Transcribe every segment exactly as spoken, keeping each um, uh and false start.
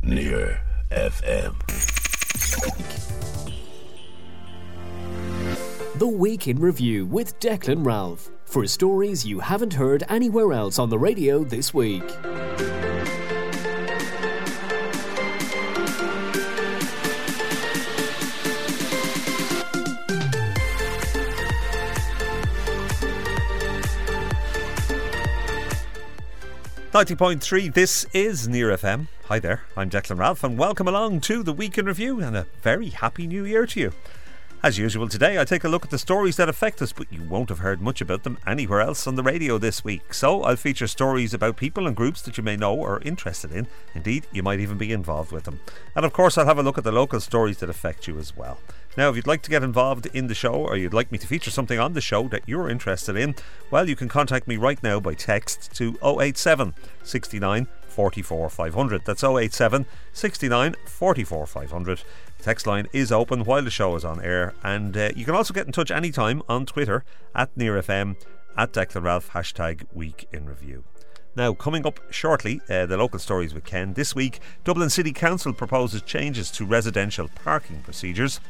Near F M. The Week in Review with Declan Ralph, for stories you haven't heard anywhere else on the radio this week. ninety point three, this is Near F M. Hi there, I'm Declan Ralph and welcome along to the Week in Review and a very happy new year to you. As usual today I take a look at the stories that affect us, but you won't have heard much about them anywhere else on the radio this week. So I'll feature stories about people and groups that you may know or are interested in. Indeed, you might even be involved with them. And of course I'll have a look at the local stories that affect you as well. Now, if you'd like to get involved in the show, or you'd like me to feature something on the show that you're interested in, well, you can contact me right now by text to oh eight seven, six nine, four four, five hundred. That's oh eight seven, six nine, four four, five hundred. The text line is open while the show is on air, and uh, you can also get in touch anytime on Twitter at NearFM, at Declan Ralph, hashtag Week in Review. Now, coming up shortly, uh, the local stories with Ken. This week, Dublin City Council proposes changes to residential parking procedures.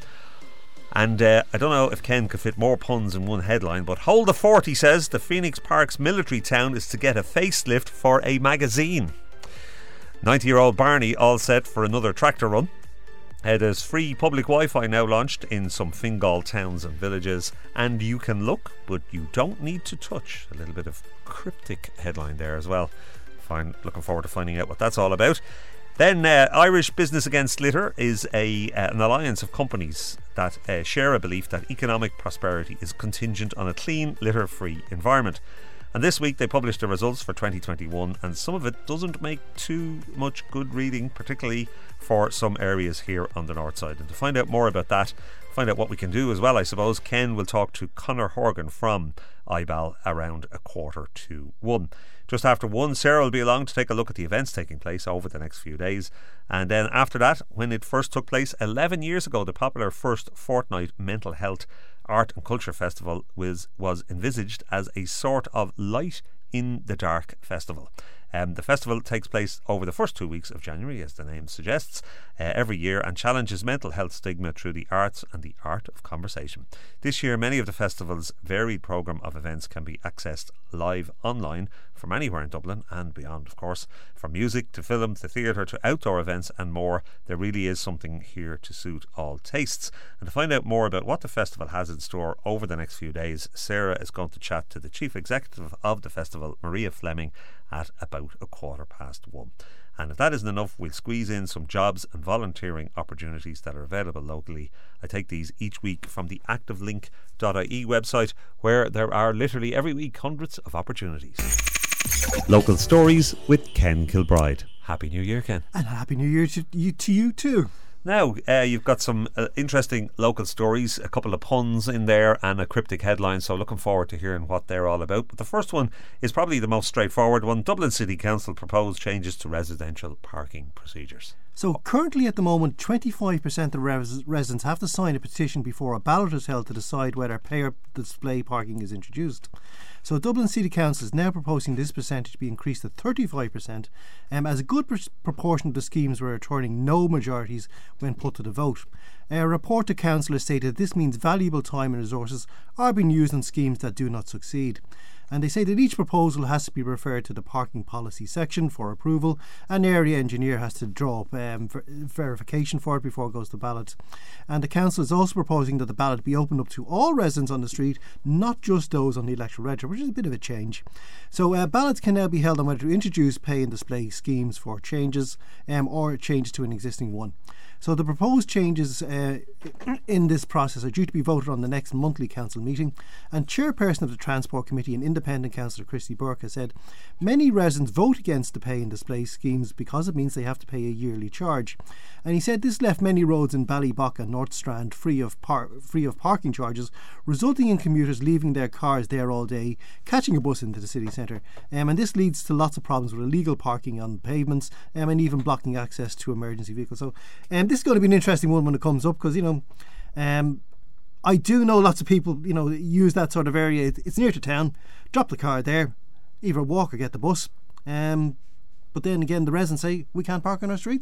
And uh, I don't know if Ken could fit more puns in one headline, but Hold the Fort, he says, the Phoenix Park's military town is to get a facelift for a magazine. ninety-year-old Barney all set for another tractor run. Uh, there's free public Wi-Fi now launched in some Fingal towns and villages, and you can look, but you don't need to touch. A little bit of cryptic headline there as well. Fine, looking forward to finding out what that's all about. Then uh, Irish Business Against Litter is a uh, an alliance of companies that uh, share a belief that economic prosperity is contingent on a clean, litter-free environment. And this week they published the results for twenty twenty-one, and some of it doesn't make too much good reading, particularly for some areas here on the north side. And to find out more about that, find out what we can do as well, I suppose, Ken will talk to Conor Horgan from I B A L around a quarter to one. Just after one, Sarah will be along to take a look at the events taking place over the next few days. And then after that, when it first took place eleven years ago, the popular first fortnight mental health art and culture festival was, was envisaged as a sort of light in the dark festival. Um, the festival takes place over the first two weeks of January, as the name suggests, uh, every year, and challenges mental health stigma through the arts and the art of conversation. This year, many of the festival's varied programme of events can be accessed live online from anywhere in Dublin and beyond, of course. From music to film to theatre to outdoor events and more, there really is something here to suit all tastes. And to find out more about what the festival has in store over the next few days, Sarah is going to chat to the chief executive of the festival, Maria Fleming, at about a quarter past one. And if that isn't enough, we'll squeeze in some jobs and volunteering opportunities that are available locally. I take these each week from the active link dot I E website, where there are literally every week hundreds of opportunities. Local stories with Ken Kilbride. Happy New Year, Ken. And Happy New Year to you, to you too. Now, uh, you've got some uh, interesting local stories, a couple of puns in there and a cryptic headline, so looking forward to hearing what they're all about. But the first one is probably the most straightforward one. Dublin City Council proposed changes to residential parking procedures. So currently at the moment, twenty-five percent of res- residents have to sign a petition before a ballot is held to decide whether pay-or-display parking is introduced. So Dublin City Council is now proposing this percentage be increased to thirty-five percent, um, as a good pr- proportion of the schemes were returning no majorities when put to the vote. A report to Council has stated this means valuable time and resources are being used on schemes that do not succeed. And they say that each proposal has to be referred to the parking policy section for approval. An area engineer has to draw up um, ver- verification for it before it goes to ballot. And the council is also proposing that the ballot be opened up to all residents on the street, not just those on the electoral register, which is a bit of a change. So uh, ballots can now be held on whether to introduce pay and display schemes for changes um, or changes to an existing one. So the proposed changes uh, in this process are due to be voted on the next monthly council meeting. And chairperson of the Transport Committee and independent councillor Christy Burke has said many residents vote against the pay and display schemes because it means they have to pay a yearly charge. And he said this left many roads in Ballybock and North Strand free of par- free of parking charges, resulting in commuters leaving their cars there all day, catching a bus into the city centre. Um, and this leads to lots of problems with illegal parking on pavements um, and even blocking access to emergency vehicles. So um, this is going to be an interesting one when it comes up, because, you know, um, I do know lots of people, you know, use that sort of area. It's near to town. Drop the car there, either walk or get the bus. Um, but then again, the residents say we can't park on our streets.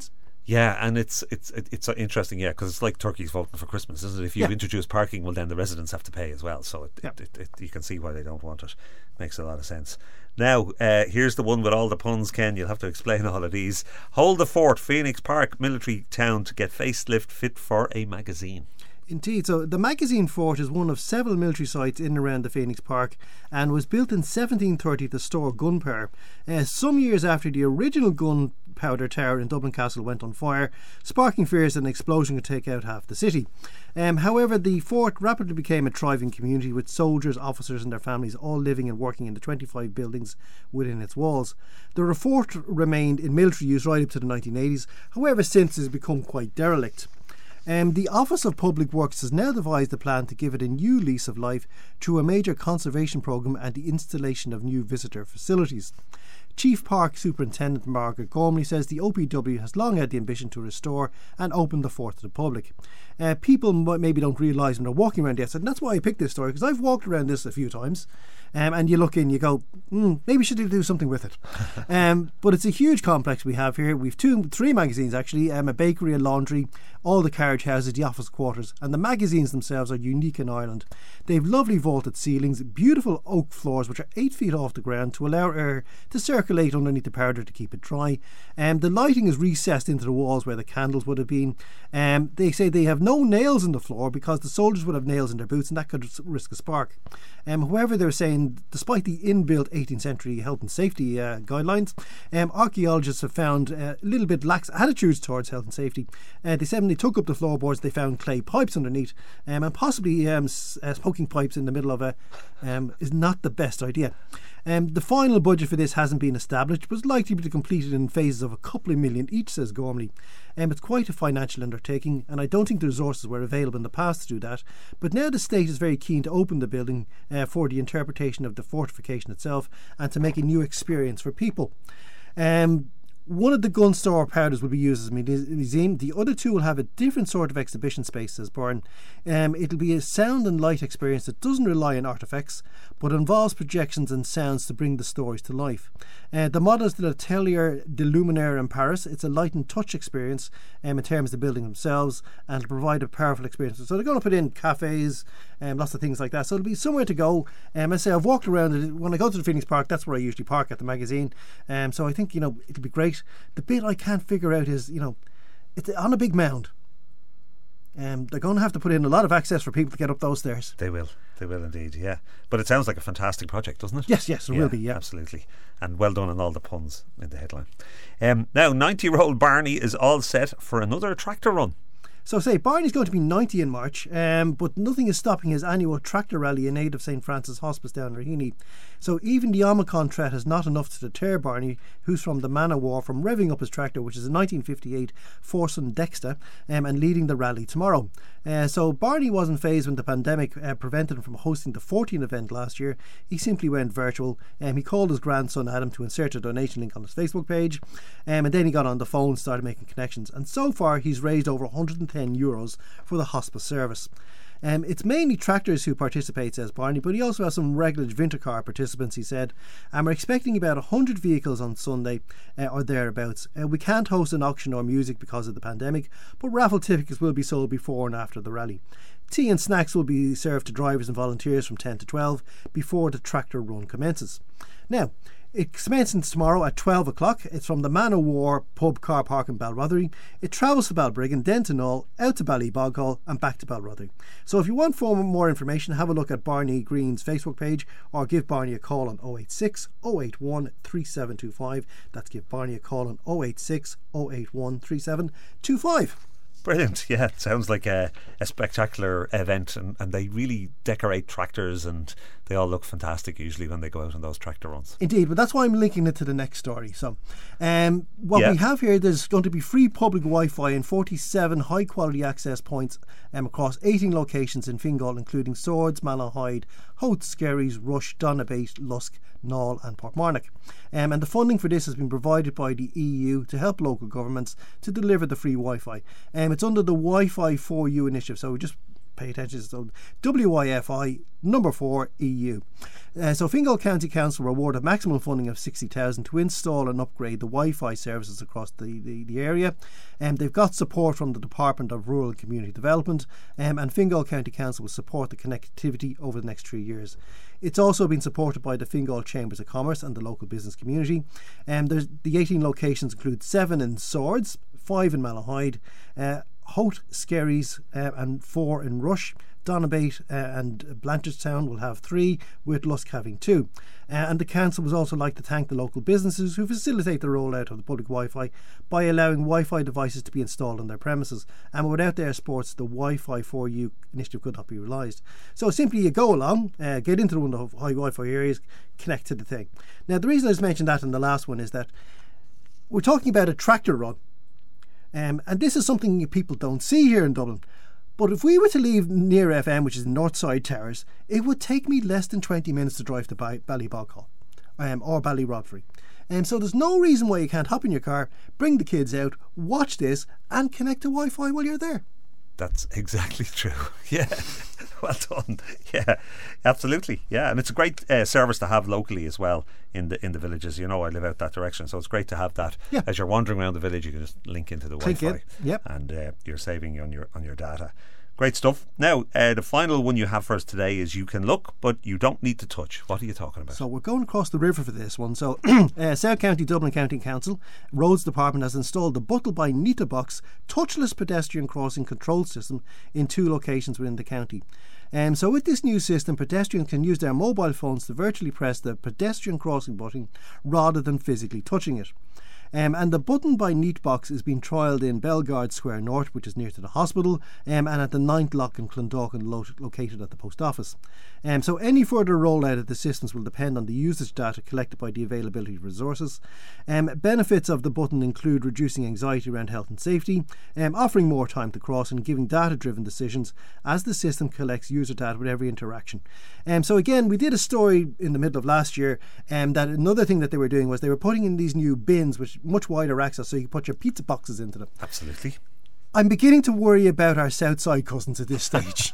Yeah, and it's it's it's interesting, yeah, because it's like turkeys voting for Christmas, isn't it? If you Yeah. introduce parking, well, then the residents have to pay as well. So it, Yeah. it, it, it, you can see why they don't want it. Makes a lot of sense. Now, uh, here's the one with all the puns, Ken. You'll have to explain all of these. Hold the fort, Phoenix Park military town to get facelift fit for a magazine. Indeed. So the magazine fort is one of several military sites in and around the Phoenix Park and was built in seventeen thirty to store gunpowder. Uh, some years after the original gunpowder tower in Dublin Castle went on fire, sparking fears that an explosion could take out half the city. Um, however, the fort rapidly became a thriving community with soldiers, officers and their families all living and working in the twenty-five buildings within its walls. The fort remained in military use right up to the nineteen eighties, however since it has become quite derelict. Um, the Office of Public Works has now devised a plan to give it a new lease of life through a major conservation programme and the installation of new visitor facilities. Chief Park Superintendent Margaret Gormley says the O P W has long had the ambition to restore and open the fort to the public. Uh, people m- maybe don't realise when they're walking around the outside, and that's why I picked this story, because I've walked around this a few times, um, and you look in, you go, mm, maybe should do something with it. um, but it's a huge complex we have here. We've two, three magazines actually, um, a bakery, a laundry, all the carriage houses, the office quarters, and the magazines themselves are unique in Ireland. They've lovely vaulted ceilings, beautiful oak floors which are eight feet off the ground to allow air to circulate underneath the powder to keep it dry. Um, the lighting is recessed into the walls where the candles would have been. Um, they say they have no nails in the floor because the soldiers would have nails in their boots and that could risk a spark. Um, however, they're saying despite the inbuilt eighteenth century health and safety uh, guidelines, um, archaeologists have found uh, a little bit lax attitudes towards health and safety. Uh, they said when they took up the floorboards they found clay pipes underneath, um, and possibly um, s- uh, smoking pipes in the middle of a um, is not the best idea. Um, the final budget for this hasn't been established, but it's likely to be completed in phases of a couple of million each, says Gormley. Um, it's quite a financial undertaking, and I don't think the resources were available in the past to do that. But now the state is very keen to open the building uh, for the interpretation of the fortification itself and to make a new experience for people. Um, One of the gun store powders will be used as a museum. The other two will have a different sort of exhibition space, says Byrne. Um, it'll be a sound and light experience that doesn't rely on artefacts, but involves projections and sounds to bring the stories to life. Uh, the model is the Atelier de Luminaire in Paris. It's a light and touch experience um, in terms of the building themselves, and it'll provide a powerful experience. So they're going to put in cafes, um, lots of things like that. So it'll be somewhere to go. Um, I say I've walked around it. When I go to the Phoenix Park, that's where I usually park at the magazine. Um, so I think, you know, it'll be great. The bit I can't figure out is, you know, it's on a big mound. Um, they're going to have to put in a lot of access for people to get up those stairs. They will. They will indeed, yeah. But it sounds like a fantastic project, doesn't it? Yes, yes, it yeah, will be, yeah. Absolutely. And well done on all the puns in the headline. Um, now, ninety-year-old Barney is all set for another tractor run. So say Barney's going to be ninety in March, um, but nothing is stopping his annual tractor rally in aid of Saint Francis Hospice down in Raheny. So even the Omicron threat is not enough to deter Barney, who's from the Man of War, from revving up his tractor, which is a nineteen fifty-eight Forson Dexter, um, and leading the rally tomorrow. Uh, so Barney wasn't phased when the pandemic uh, prevented him from hosting the fourteenth event last year. He simply went virtual. Um, he called his grandson Adam to insert a donation link on his Facebook page, um, and then he got on the phone, started making connections, and so far he's raised over one hundred ten euros for the hospice service. Um, it's mainly tractors who participate, says Barney, but he also has some regular Vintercar participants, he said. And we're expecting about one hundred vehicles on Sunday uh, or thereabouts. Uh, we can't host an auction or music because of the pandemic, but raffle tickets will be sold before and after the rally. Tea and snacks will be served to drivers and volunteers from ten to twelve before the tractor run commences. Now, it commences tomorrow at twelve o'clock. It's from the Man of War pub car park in Balrothery. It travels to Balbriggan, then to Knoll, out to Ballyboghall and back to Balrothery. So if you want for more information, have a look at Barney Green's Facebook page or give Barney a call on oh eight six, oh eight one, three seven two five. That's give Barney a call on oh eight six, oh eight one, three seven two five. Brilliant, yeah. It sounds like a, a spectacular event, and, and they really decorate tractors, and they all look fantastic usually when they go out on those tractor runs. Indeed, but that's why I'm linking it to the next story. So um, what Yeah. we have here, there's going to be free public Wi-Fi in forty-seven high quality access points um, across eighteen locations in Fingal, including Swords, Malahide, Howth, Skerries, Rush, Donabate, Lusk, Knoll and Portmarnock. Um, and the funding for this has been provided by the E U to help local governments to deliver the free Wi-Fi. Um, it's under the Wi-Fi for You initiative, so we just pay attention. So W I F I number four E U. Uh, so Fingal County Council were awarded maximum funding of sixty thousand to install and upgrade the Wi-Fi services across the, the, the area. Um, they've got support from the Department of Rural and Community Development, um, and Fingal County Council will support the connectivity over the next three years. It's also been supported by the Fingal Chambers of Commerce and the local business community. Um, there's, the eighteen locations include seven in Swords, five in Malahide, uh, Holt, Skerries, uh, and four in Rush. Donabate uh, and Blanchardstown will have three, with Lusk having two. Uh, and the council would also like to thank the local businesses who facilitate the rollout of the public Wi-Fi by allowing Wi-Fi devices to be installed on their premises. And without their supports, the Wi-Fi for You initiative could not be realised. So simply you go along, uh, get into one of the high Wi-Fi areas, connect to the thing. Now the reason I just mentioned that in the last one is that we're talking about a tractor run. Um, and this is something people don't see here in Dublin. But if we were to leave Near F M, which is the North Side Towers, it would take me less than twenty minutes to drive to ba- Ballyboghall um, or Ballyrodfrey. And um, so there's no reason why you can't hop in your car, bring the kids out, watch this and connect to Wi-Fi while you're there. That's exactly true. Yeah, well done. Yeah, absolutely. Yeah, and it's a great uh, service to have locally as well in the in the villages. You know, I live out that direction, so it's great to have that. Yeah. As you're wandering around the village, you can just link into the Click Wi-Fi. it. Yep. And uh, you're saving on your on your data. Great stuff. Now, uh, the final one you have for us today is you can look, but you don't need to touch. What are you talking about? So we're going across the river for this one. So uh, South County Dublin County Council Roads Department has installed the Buttle by Nita Box touchless pedestrian crossing control system in two locations within the county. Um, so with this new system, pedestrians can use their mobile phones to virtually press the pedestrian crossing button rather than physically touching it. Um, and the Button by Neat Box is being trialled in Bellegarde Square North, which is near to the hospital, um, and at the ninth Lock in Clondalkin, lo- located at the post office. Um, so any further rollout of the systems will depend on the usage data collected by the availability of resources. Um, benefits of the button include reducing anxiety around health and safety, um, offering more time to cross and giving data-driven decisions as the system collects user data with every interaction. Um, so again, we did a story in the middle of last year um, that another thing that they were doing was they were putting in these new bins, which much wider access, so you can put your pizza boxes into them. Absolutely. I'm beginning to worry about our Southside cousins at this stage.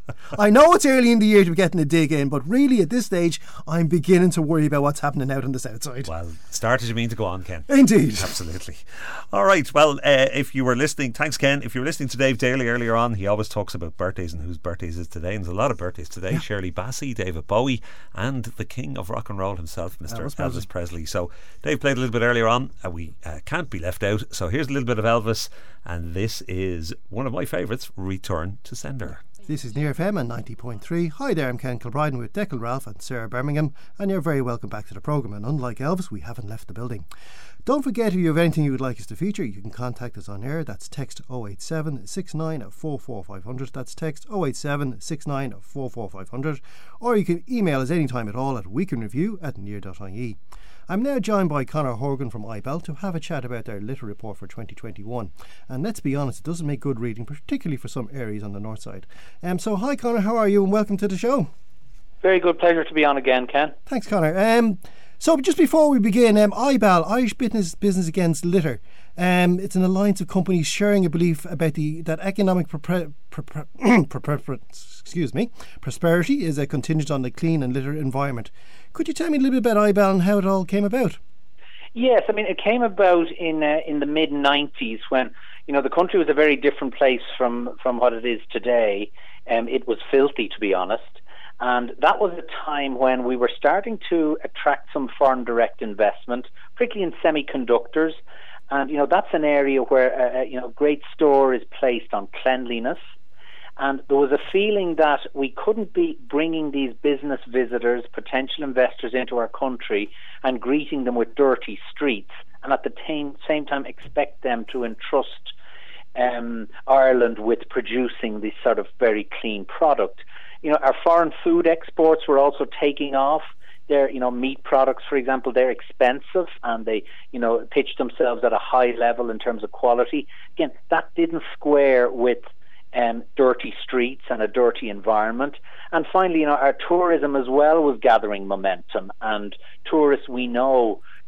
I know it's early in the year to be getting a dig in, but really at this stage, I'm beginning to worry about what's happening out on the Southside. Well, start as you mean to go on, Ken. Indeed. Absolutely. All right. Well, uh, if you were listening, thanks, Ken. If you were listening to Dave Daly earlier on, he always talks about birthdays and whose birthdays is today. And there's a lot of birthdays today. Yeah. Shirley Bassey, David Bowie, and the king of rock and roll himself, Mister Elvis, Elvis Presley. So Dave played a little bit earlier on. Uh, we uh, can't be left out. So here's a little bit of Elvis. And this is one of my favourites, Return to Sender. This is Near F M and ninety point three. Hi there, I'm Ken Kilbriden with Declan Ralph and Sarah Birmingham, and you're very welcome back to the programme. And unlike Elvis, we haven't left the building. Don't forget, if you have anything you would like us to feature, you can contact us on air. That's text oh eight seven, six nine four four five zero zero. That's text oh eight seven, six nine four four five zero zero. Or you can email us anytime at all at weekendreview at near dot I E. I'm now joined by Conor Horgan from I B E L to have a chat about their litter report for twenty twenty-one. And let's be honest, it doesn't make good reading, particularly for some areas on the north side. Um, so hi Conor, how are you, and welcome to the show. Very good, pleasure to be on again, Ken. Thanks, Conor. Um, so just before we begin, um, I B E L, Irish Business Business Against Litter. Um, it's an alliance of companies sharing a belief about the that economic propre- propre- propre- excuse me, prosperity is a contingent on the clean and litter environment. Could you tell me a little bit about I B E L and how it all came about? Yes, I mean, it came about in uh, in the mid nineties when, you know, the country was a very different place from, from what it is today. Um, it was filthy, to be honest. And that was a time when we were starting to attract some foreign direct investment, particularly in semiconductors. And, you know, that's an area where, uh, you know, great store is placed on cleanliness. And there was a feeling that we couldn't be bringing these business visitors, potential investors into our country and greeting them with dirty streets, and at the t- same time expect them to entrust um, Ireland with producing this sort of very clean product. You know, our foreign food exports were also taking off. They're, you know, meat products, for example, they're expensive and they, you know, pitch themselves at a high level in terms of quality. Again, that didn't square with Um, dirty streets and a dirty environment. And finally, you know, our tourism as well was gathering momentum, and tourists, we know,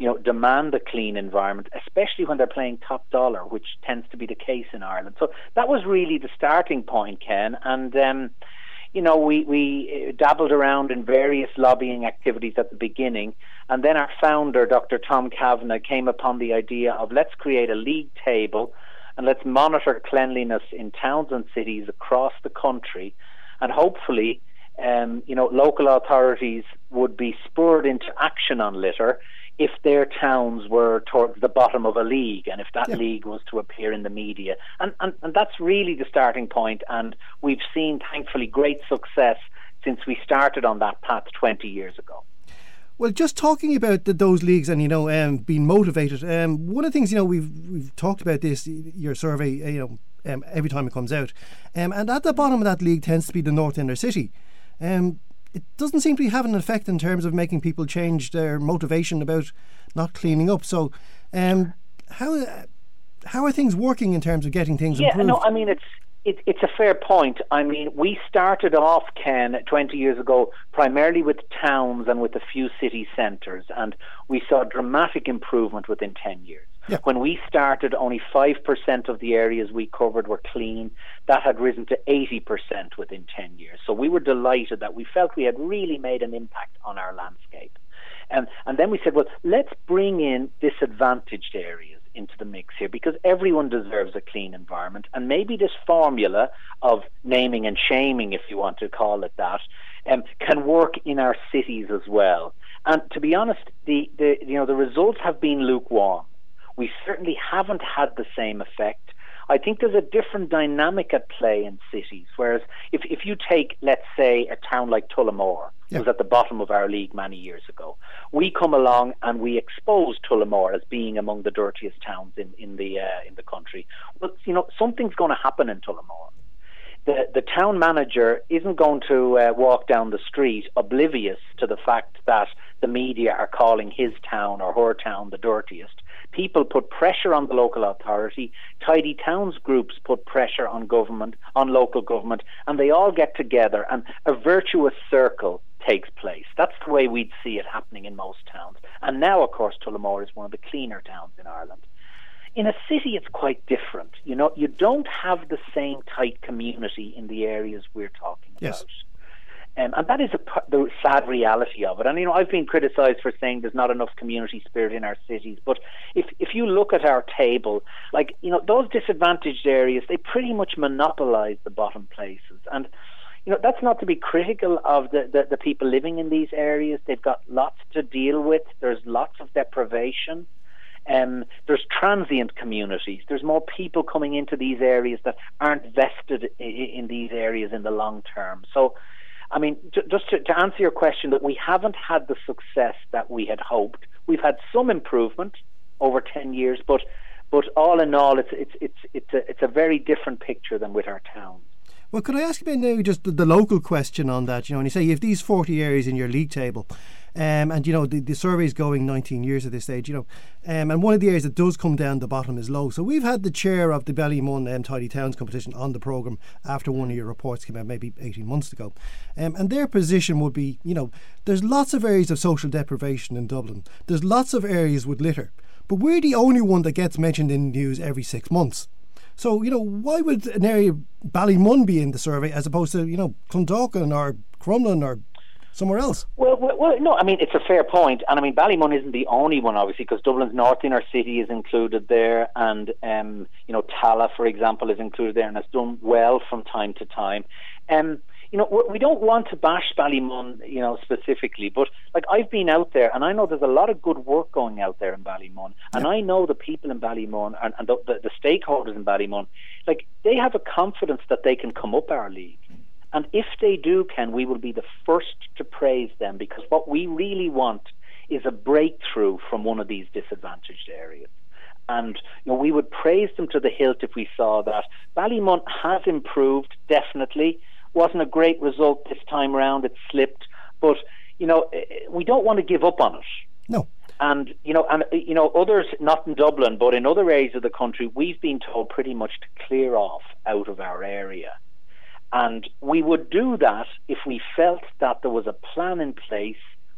you know, demand a clean environment, especially when they're playing top dollar, which tends to be the case in Ireland. So that was really the starting point, Ken. And, um, you know, we, we dabbled around in various lobbying activities at the beginning. And then our founder, Doctor Tom Kavanagh, came upon the idea of let's create a league table and let's monitor cleanliness in towns and cities across the country. And hopefully, um, you know, local authorities would be spurred into action on litter if their towns were towards the bottom of a league and if that yeah. league was to appear in the media. And, and, and that's really the starting point. And we've seen, thankfully, great success since we started on that path twenty years ago. Well, just talking about the, those leagues and, you know, um, being motivated, um, one of the things, you know, we've we've talked about this, your survey, you know, um, every time it comes out. Um, and at the bottom of that league tends to be the North Inner City. Um, it doesn't seem to be having an effect in terms of making people change their motivation about not cleaning up. So um, how how are things working in terms of getting things yeah, improved? Yeah, no, I mean, it's It, it's a fair point. I mean, we started off, Ken, twenty years ago, primarily with towns and with a few city centres, and we saw dramatic improvement within ten years. Yeah. When we started, only five percent of the areas we covered were clean. That had risen to eighty percent within ten years. So we were delighted that we felt we had really made an impact on our landscape. And, and then we said, well, let's bring in disadvantaged areas into the mix here, because everyone deserves a clean environment, and maybe this formula of naming and shaming, if you want to call it that, um, can work in our cities as well. And to be honest, the, the you know the results have been lukewarm. We certainly haven't had the same effect. I think there's a different dynamic at play in cities, whereas if, if you take, let's say, a town like Tullamore, yeah. was at the bottom of our league many years ago. We come along and we expose Tullamore as being among the dirtiest towns in, in the uh, in the country. Well, you know, something's going to happen in Tullamore. The the town manager isn't going to uh, walk down the street oblivious to the fact that the media are calling his town or her town the dirtiest. People put pressure on the local authority. Tidy Towns groups put pressure on government, on local government, and they all get together, and a virtuous circle takes place. That's the way we'd see it happening in most towns. And now, of course, Tullamore is one of the cleaner towns in Ireland. In a city, it's quite different. You know, you don't have the same tight community in the areas we're talking about. Yes. Um, and that is a, the sad reality of it. And, you know, I've been criticised for saying there's not enough community spirit in our cities. But if if you look at our table, like, you know, those disadvantaged areas, they pretty much monopolise the bottom places. And, you know, that's not to be critical of the, the, the people living in these areas. They've got lots to deal with. There's lots of deprivation. Um, there's transient communities. There's more people coming into these areas that aren't vested in, in these areas in the long term. So, I mean, just to, to answer your question, that we haven't had the success that we had hoped. We've had some improvement over ten years, but but all in all, it's it's it's it's a it's a very different picture than with our towns. Well, could I ask you now just the, the local question on that? You know, when you say you have these forty areas in your league table, um, and you know the, the survey is going nineteen years at this stage. You know, um, and one of the areas that does come down the bottom is low. So we've had the chair of the Ballymun um, Tidy Towns competition on the programme after one of your reports came out maybe eighteen months ago, um, and their position would be, you know, there's lots of areas of social deprivation in Dublin. There's lots of areas with litter, but we're the only one that gets mentioned in the news every six months. So, you know, why would an area Ballymun be in the survey as opposed to, you know, Clondalkin or Crumlin or somewhere else? Well, well, well, no, I mean, it's a fair point. And I mean, Ballymun isn't the only one, obviously, because Dublin's North Inner City is included there. And, um, you know, Tala, for example, is included there and has done well from time to time. Um, you know, we don't want to bash Ballymun, you know, specifically, but like I've been out there and I know there's a lot of good work going out there in Ballymun, and yeah. I know the people in Ballymun and, and the, the, the stakeholders in Ballymun, like they have a confidence that they can come up our league. And if they do, Ken, we will be the first to praise them, because what we really want is a breakthrough from one of these disadvantaged areas. And you know, we would praise them to the hilt if we saw that. Ballymun has improved, definitely. Wasn't a great result this time round. It slipped, but you know, we don't want to give up on it. No. And you know, and you know, others, not in Dublin, but in other areas of the country, we've been told pretty much to clear off out of our area. And we would do that if we felt that there was a plan in place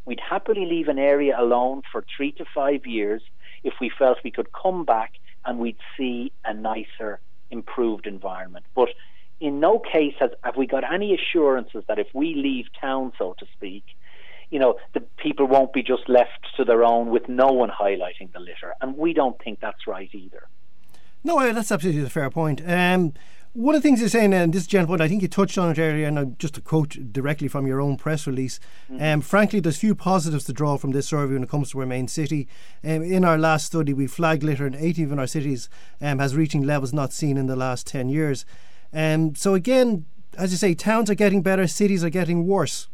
We'd happily leave an area alone for three to five years if we felt we could come back and we'd see a nicer, improved environment. But in no case has, have we got any assurances that if we leave town, so to speak, you know, the people won't be just left to their own with no one highlighting the litter. And we don't think that's right either. No, that's absolutely a fair point. Um, one of the things you're saying, and this gentleman, I think you touched on it earlier, and just to quote directly from your own press release, mm-hmm. um, frankly, there's few positives to draw from this survey when it comes to our main city. Um, in our last study, we flagged litter in eighteen of our cities um, has reaching levels not seen in the last ten years. Um, so again, as you say, towns are getting better, cities are getting worse.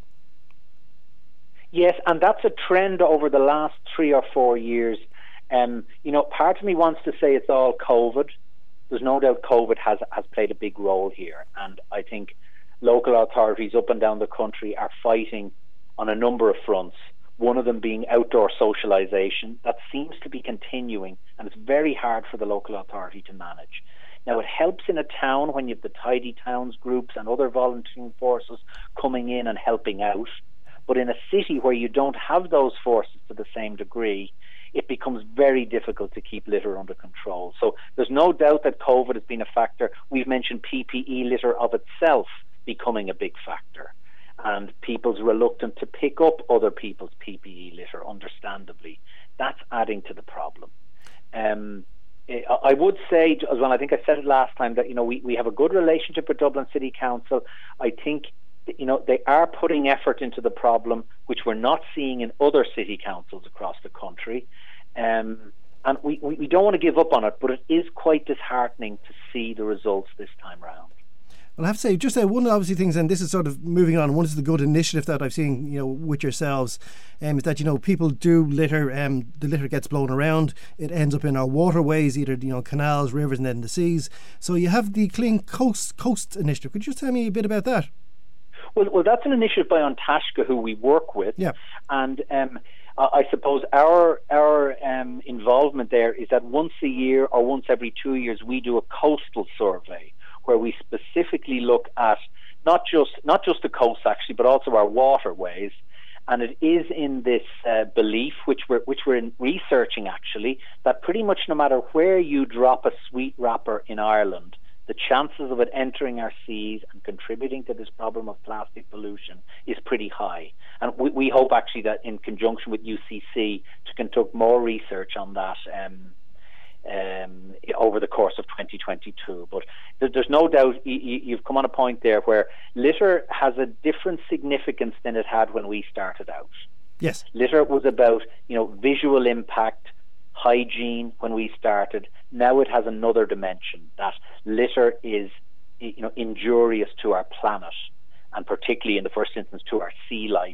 Yes, and that's a trend over the last three or four years. Um, you know, part of me wants to say it's all COVID. There's no doubt COVID has, has played a big role here. And I think local authorities up and down the country are fighting on a number of fronts, one of them being outdoor socialisation. That seems to be continuing, and it's very hard for the local authority to manage. Now, it helps in a town when you have the Tidy Towns groups and other volunteering forces coming in and helping out. But in a city where you don't have those forces to the same degree, it becomes very difficult to keep litter under control. So there's no doubt that COVID has been a factor. We've mentioned P P E litter of itself becoming a big factor, and people's reluctant to pick up other people's P P E litter, understandably. That's adding to the problem. Um, I would say, as well, I think I said it last time, that, you know, we, we have a good relationship with Dublin City Council. I think, you know, they are putting effort into the problem, which we're not seeing in other city councils across the country. Um, and we, we, we don't want to give up on it, but it is quite disheartening to see the results this time round. Well, I have to say, just uh, one of the obviously things, and this is sort of moving on, one is the good initiative that I've seen, you know, with yourselves, um, is that, you know, people do litter, um, the litter gets blown around, it ends up in our waterways, either, you know, canals, rivers, and then the seas. So you have the Clean Coast Coast initiative. Could you just tell me a bit about that? Well, well, that's an initiative by An Taisce, who we work with, yeah. and um, I suppose our our um, involvement there is that once a year or once every two years we do a coastal survey where we specifically look at not just not just the coast actually, but also our waterways. And it is in this uh, belief, which we're which we're in researching actually, that pretty much no matter where you drop a sweet wrapper in Ireland, the chances of it entering our seas and contributing to this problem of plastic pollution is pretty high. And we, we hope actually that in conjunction with U C C to conduct more research on that um, um, over the course of twenty twenty-two. But there, there's no doubt you, you've come on a point there where litter has a different significance than it had when we started out. Yes. Litter was about, you know, visual impact, hygiene when we started. Now it has another dimension, that litter is, you know, injurious to our planet, and particularly in the first instance to our sea life.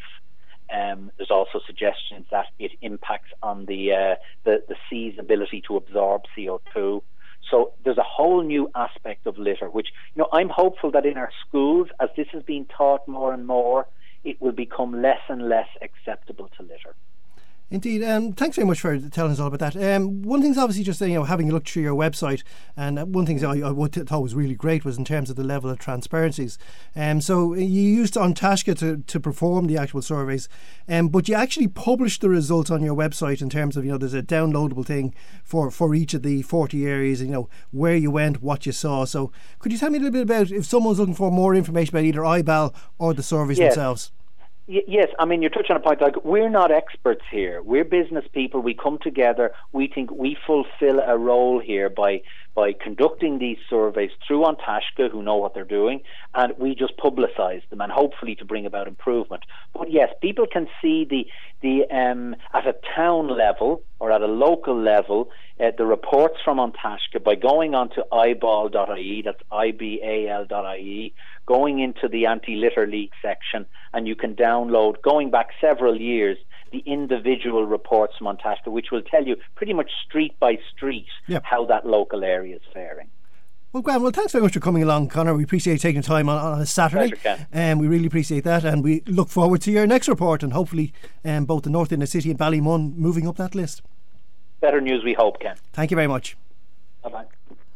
Um, there's also suggestions that it impacts on the, uh, the the sea's ability to absorb C O two. So there's a whole new aspect of litter, which, you know, I'm hopeful that in our schools, as this is being taught more and more, it will become less and less acceptable to litter. Indeed. Um, thanks very much for telling us all about that. Um, one thing's obviously just, you know, having a look through your website, and one thing I, I thought was really great was in terms of the level of transparencies. Um, so you used An Taisce to, to perform the actual surveys, um, but you actually published the results on your website in terms of, you know, there's a downloadable thing for, for each of the forty areas, you know, where you went, what you saw. So could you tell me a little bit about if someone's looking for more information about either I B A L or the surveys yes. themselves? Yes, I mean, you're touching on a point, like, we're not experts here. We're business people. We come together. We think we fulfill a role here by by conducting these surveys through An Taisce, who know what they're doing, and we just publicise them, and hopefully to bring about improvement. But yes, people can see the the um, at a town level or at a local level uh, the reports from An Taisce by going on to I B A L dot I E, that's I B A L dot I E, going into the Anti-Litter League section, and you can download, going back several years, the individual reports from An Taisce, which will tell you pretty much street by street yep. how that local area is faring. Well, Graham, well, thanks very much for coming along, Conor. We appreciate you taking time on, on a Saturday. And um, we really appreciate that, and we look forward to your next report, and hopefully um, both the North Inner City and Ballymun moving up that list. Better news we hope, Ken. Thank you very much. Bye-bye.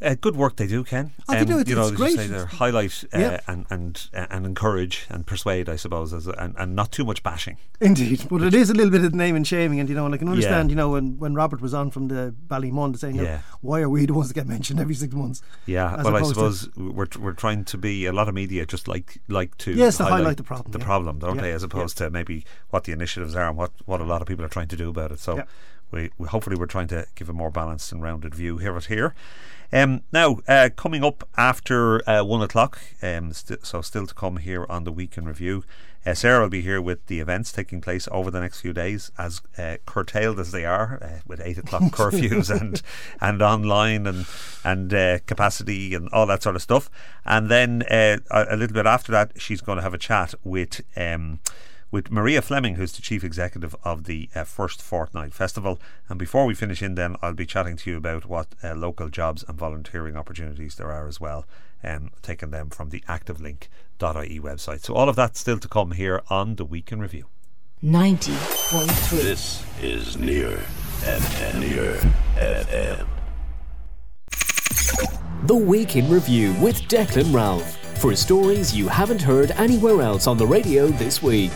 Uh, good work they do, Ken. Oh, they do. It's- you know, it's as great. you say, they're highlight uh, Yeah. and and uh, and encourage and persuade, I suppose, as a, and, and not too much bashing. Indeed, but it is a little bit of name and shaming, and you know, and I can understand, Yeah. you know, when, when Robert was on from the Ballymun saying, you know, Yeah. why are we the ones that get mentioned every six months? Yeah, As well, I opposed to- suppose we're we're trying to be a lot of media just like like to Yes, to highlight the problem, the yeah. problem, don't Yeah, they? As opposed to maybe what the initiatives are and what, what a lot of people are trying to do about it. So Yeah. we, we hopefully we're trying to give a more balanced and rounded view here at here. Um, now, uh, coming up after uh, one o'clock, um, st- so still to come here on the Week in Review. Uh, Sarah will be here with the events taking place over the next few days, as uh, curtailed as they are, uh, with eight o'clock curfews and and online and and uh, capacity and all that sort of stuff. And then uh, a, a little bit after that, she's going to have a chat with. Um, with Maria Fleming, who's the Chief Executive of the uh, First Fortnight Festival. And before we finish in then, I'll be chatting to you about what uh, local jobs and volunteering opportunities there are as well, um, taking them from the activelink dot I E website. So all of that still to come here on the Week in Review. ninety point three. This is Near F M. Near F M. The Week in Review with Declan Ralph, for stories you haven't heard anywhere else on the radio this week.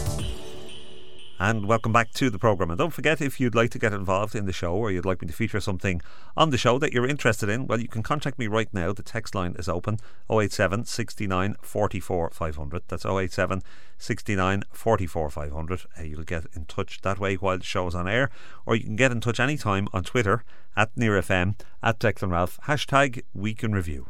And welcome back to the programme. And don't forget, if you'd like to get involved in the show, or you'd like me to feature something on the show that you're interested in, well, you can contact me right now. The text line is open, oh eight seven, six nine, four four, five hundred. That's oh eight seven, six nine, four four, five hundred. Uh, you'll get in touch that way while the show's on air. Or you can get in touch anytime on Twitter, at NearFM, at Declan Ralph, hashtag Week in Review.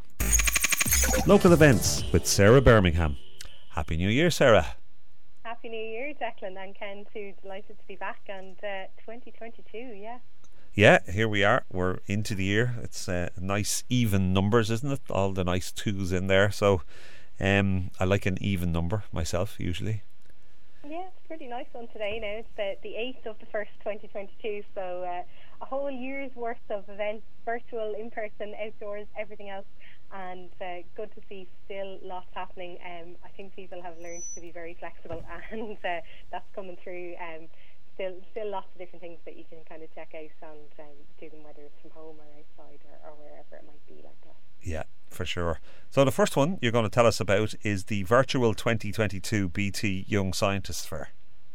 Local events with Sarah Birmingham. Happy New Year, Sarah. Happy New Year, Declan and Ken. Too delighted to be back, and uh, twenty twenty-two, yeah. Yeah, here we are. We're into the year. It's uh, nice even numbers, isn't it? All the nice twos in there. So um, I like an even number myself, usually. Yeah, it's a pretty nice one today now. It's the, the eighth of the first twenty twenty-two, so uh, a whole year's worth of events, virtual, in-person, outdoors, everything else. And uh, good to see still lots happening. Um, I think people have learned to be very flexible, and uh, that's coming through. Um, still, still lots of different things that you can kind of check out and um, do them, whether it's from home or outside or, or wherever it might be like that. Yeah, for sure. So the first one you're going to tell us about is the virtual twenty twenty-two B T Young Scientists Fair.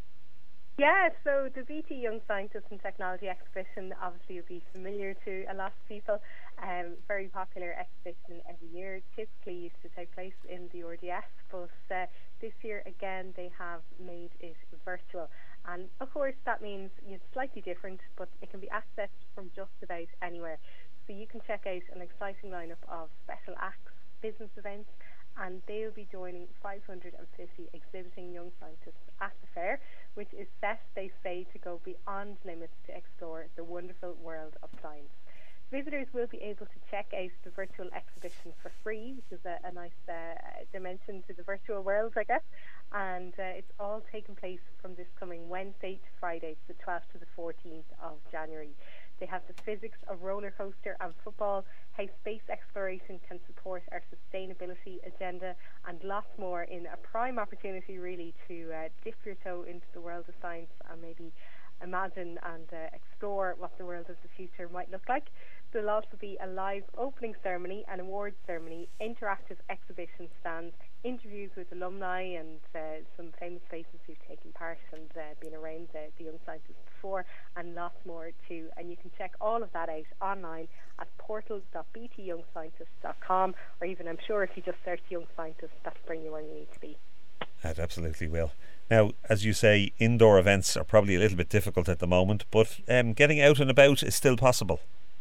Yeah, so the B T Young Scientist and Technology Exhibition obviously will be familiar to a lot of people. Um, very popular exhibition every year. Typically used to take place in the R D S, but uh, this year again they have made it virtual. And of course that means it's slightly different, but it can be accessed from just about anywhere. So you can check out an exciting lineup of special acts, business events, and they'll be joining five hundred fifty exhibiting young scientists at the fair, which is set, they say, to go beyond limits to explore the wonderful world of science. Visitors will be able to check out the virtual exhibition for free, which is a, a nice uh, dimension to the virtual world, I guess. And uh, it's all taking place from this coming Wednesday to Friday, the twelfth to the fourteenth of January. They have the physics of roller coaster and football, how space exploration can support our sustainability agenda, and lots more in a prime opportunity really to uh, dip your toe into the world of science and maybe imagine and uh, explore what the world of the future might look like. There'll also be a live opening ceremony, an awards ceremony, interactive exhibition stands, interviews with alumni and uh, some famous faces who've taken part and uh, been around the, the Young Scientists before, and lots more too. And you can check all of that out online at portal dot b t young scientists dot com, or even, I'm sure, if you just search Young Scientists, that'll bring you where you need to be. It absolutely will. Now, as you say, indoor events are probably a little bit difficult at the moment, but um, getting out and about is still possible.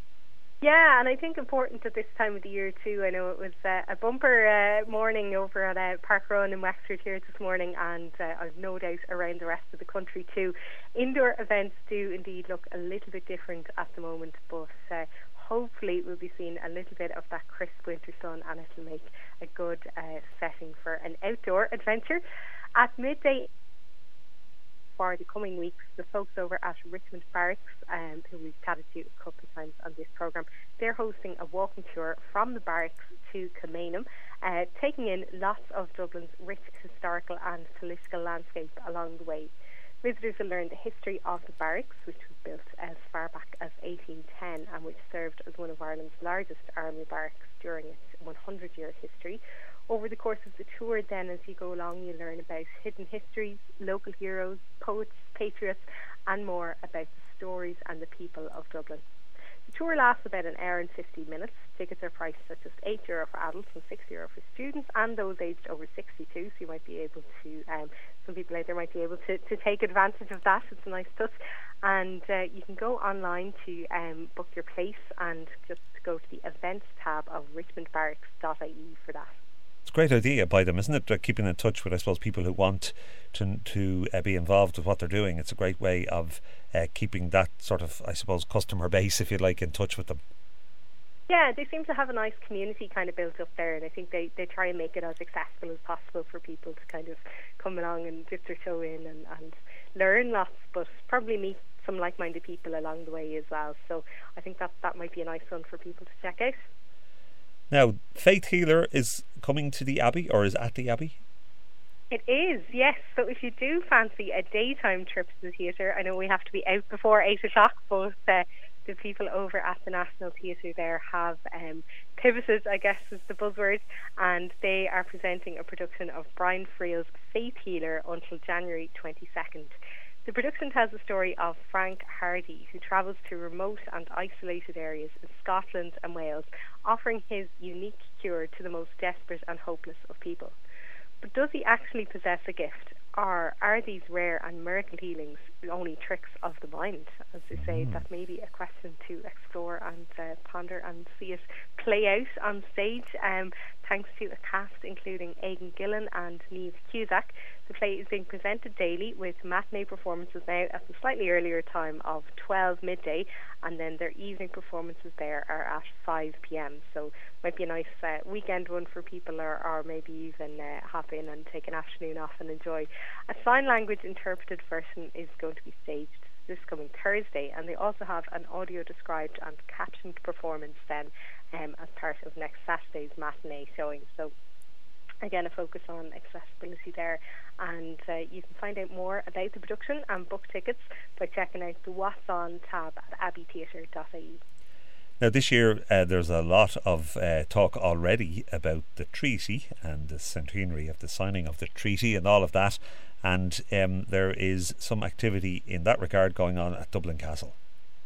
Yeah, and I think important at this time of the year too. I know it was uh, a bumper uh, morning over at uh, Park Run in Wexford here this morning, and uh, I've no doubt around the rest of the country too. Indoor events do indeed look a little bit different at the moment, but uh, hopefully we'll be seeing a little bit of that crisp winter sun, and it'll make a good uh, setting for an outdoor adventure. At midday for the coming weeks, the folks over at Richmond Barracks, um, who we've chatted to a couple of times on this programme, they're hosting a walking tour from the barracks to Kilmainham, uh, taking in lots of Dublin's rich historical and political landscape along the way. Visitors will learn the history of the barracks, which was built as far back as eighteen ten and which served as one of Ireland's largest army barracks during its one hundred year history. Over the course of the tour then, as you go along, you learn about hidden histories, local heroes, poets, patriots and more about the stories and the people of Dublin. The tour lasts about an hour and fifty minutes. Tickets are priced at just eight euro for adults and six euro for students and those aged over sixty-two, so you might be able to, um, some people out there might be able to, to take advantage of that. It's a nice touch. And uh, you can go online to um, book your place and just go to the events tab of richmond barracks dot I E for that. It's a great idea by them, isn't it? Uh, keeping in touch with, I suppose, people who want to to uh, be involved with what they're doing. It's a great way of uh, keeping that sort of, I suppose, customer base, if you like, in touch with them. Yeah, they seem to have a nice community kind of built up there, and I think they, they try and make it as accessible as possible for people to kind of come along and dip their toe in and, and learn lots, but probably meet some like-minded people along the way as well. So I think that that might be a nice one for people to check out. Now, Faith Healer is coming to the Abbey, or is at the Abbey? It is, yes. So if you do fancy a daytime trip to the theatre, I know we have to be out before eight o'clock, but uh, the people over at the National Theatre there have um, pivoted, I guess is the buzzword, and they are presenting a production of Brian Friel's Faith Healer until January twenty-second. The production tells the story of Frank Hardy, who travels to remote and isolated areas in Scotland and Wales, offering his unique cure to the most desperate and hopeless of people. But does he actually possess a gift, or are these rare and miracle healings only tricks of the mind? As they say, mm. that may be a question to explore and uh, ponder and see it play out on stage. Um, thanks to a cast including Aidan Gillen and Niamh Cusack. The play is being presented daily with matinee performances now at the slightly earlier time of twelve midday, and then their evening performances there are at five p.m. So might be a nice uh, weekend one for people, or, or maybe even uh, hop in and take an afternoon off and enjoy. A sign language interpreted version is going to be staged this coming Thursday, and they also have an audio described and captioned performance then um, as part of next Saturday's matinee showing. So again, a focus on accessibility there, and uh, you can find out more about the production and book tickets by checking out the What's On tab at abbey theatre dot I E. Now this year uh, there's a lot of uh, talk already about the treaty and the centenary of the signing of the treaty and all of that, and um, there is some activity in that regard going on at Dublin Castle.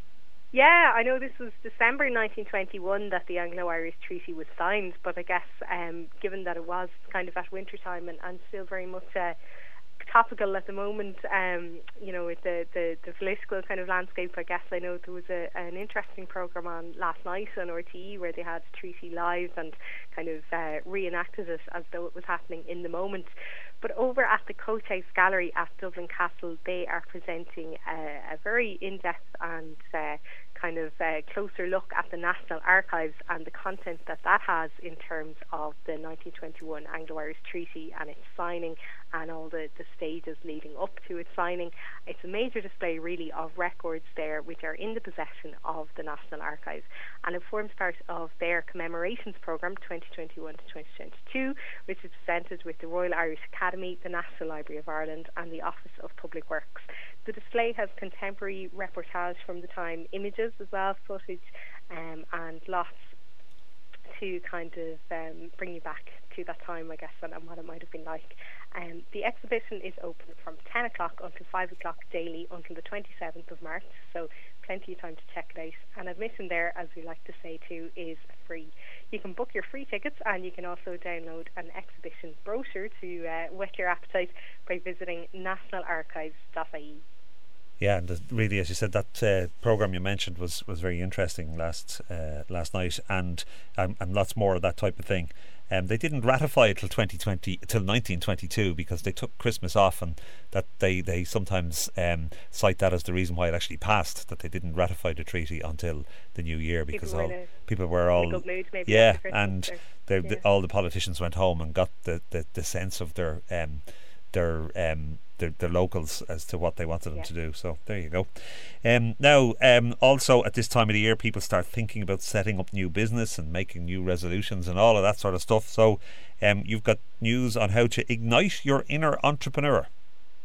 Yeah, I know this was December nineteen twenty-one that the Anglo-Irish Treaty was signed, but I guess um, given that it was kind of at winter time and, and still very much uh, topical at the moment, um, you know, with the, the, the political kind of landscape, I guess I know there was a, an interesting programme on last night on R T E where they had Treaty Live and kind of uh, reenacted it as though it was happening in the moment. But over at the Coach House Gallery at Dublin Castle, they are presenting a, a very in-depth and uh, kind of uh, closer look at the National Archives and the content that that has in terms of the nineteen twenty-one Anglo-Irish Treaty and its signing and all the, the stages leading up to its signing. It's a major display really of records there which are in the possession of the National Archives, and it forms part of their commemorations programme twenty twenty-one to twenty twenty-two, which is presented with the Royal Irish Academy, the National Library of Ireland and the Office of Public Works. The display has contemporary reportage from the time, images as well, footage um, and lots to kind of um, bring you back to that time, I guess, and, and what it might have been like. Um, the exhibition is open from ten o'clock until five o'clock daily until the twenty-seventh of March, so plenty of time to check it out. And admission there, as we like to say too, is free. You can book your free tickets, and you can also download an exhibition brochure to uh, whet your appetite by visiting national archives dot I E. Yeah, and really, as you said, that uh, programme you mentioned was, was very interesting last uh, last night, and um, and lots more of that type of thing. Um, they didn't ratify it till twenty twenty, till nineteen twenty-two, because they took Christmas off, and that they they sometimes um, cite that as the reason why it actually passed. That they didn't ratify the treaty until the new year because people all were people were all good mood, maybe, yeah, and or, yeah. the, all the politicians went home and got the, the, the sense of their um, their um, their, their locals as to what they wanted them yeah. to do. So there you go. Um, now, um, also at this time of the year, people start thinking about setting up new business and making new resolutions and all of that sort of stuff. So um, you've got news on how to ignite your inner entrepreneur.